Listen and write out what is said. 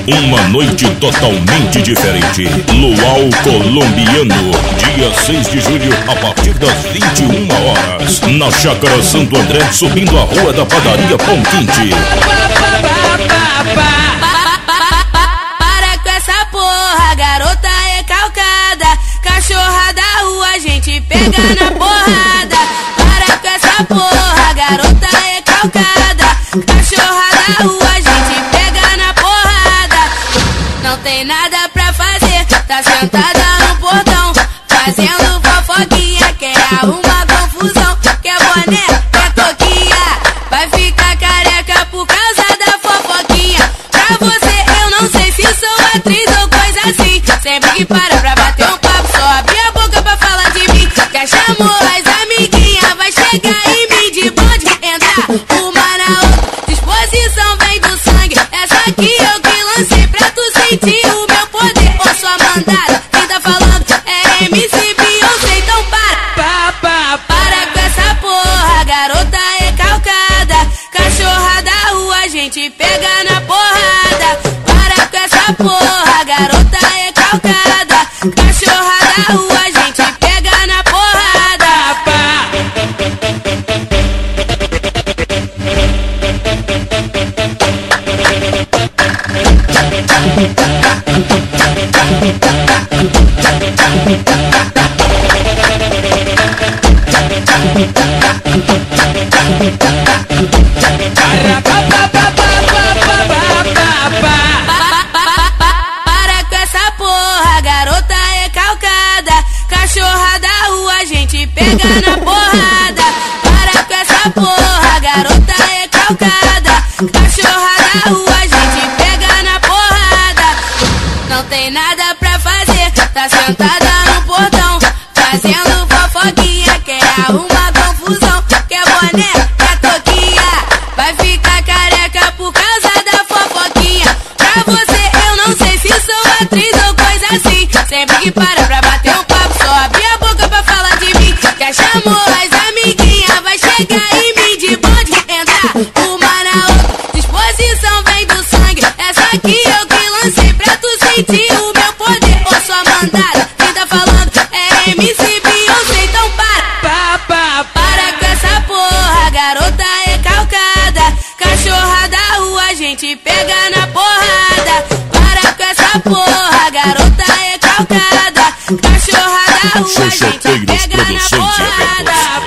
uma noite totalmente diferente. Luau Colombiano, dia 6 de julho, a partir das 21 horas, na Chácara Santo André, subindo a Rua da Padaria Pão Quente. Para com essa porra, garota recalcada, cachorra da rua, a gente pega na porrada. Para com essa porra, garota recalcada, cachorra da rua, a gente pega na porrada. Não tem nada pra fazer, tá sentada no portão, fazendo fofoquinha, quer arrumar confusão, quer boné, quer toquinha, vai ficar careca por causa da fofoquinha. Pra você eu não sei se sou atriz ou coisa assim, sempre que pra bater um papo, só abre a boca pra falar de mim. Quer chamou as amiguinhas, vai chegar em mim de bonde, entrar uma na outra, disposição vem do sangue, essa aqui eu que lancei pra tu sentir o meu poder, ou sua mandada, quem tá falando é MC Beyoncé, então para com essa porra, garota recalcada, cachorra da rua, a gente pega na porrada. Para com essa porra, garota recalcada, cachorra da rua, a gente pega na porrada. Para com essa porra, garota recalcada, cachorra da rua, a gente pega na porrada. Para com essa porra, garota recalcada, cachorra da rua, a gente pega na porrada. Não tem nada pra fazer, tá sentada no portão, fazendo fofoquinha, quer arrumar confusão, quer boné, quer toquinha, vai ficar careca por causa da fofoquinha. Pra você eu não sei se sou atriz ou coisa assim, sempre que pra bater um papo, só abre a boca pra falar de mim. Quer chamou as amiguinhas, vai chegar em mim de bonde, entrar uma na outra, disposição vem do sangue, essa aqui eu que lancei pra tu sentir o meu poder, ou sua mandada, quem tá falando é MC Beyoncé, então para com essa porra, garota recalcada, cachorra da rua, a gente pega na porrada. Para com essa porra, garota recalcada, cachorra da rua, a gente pega na porrada.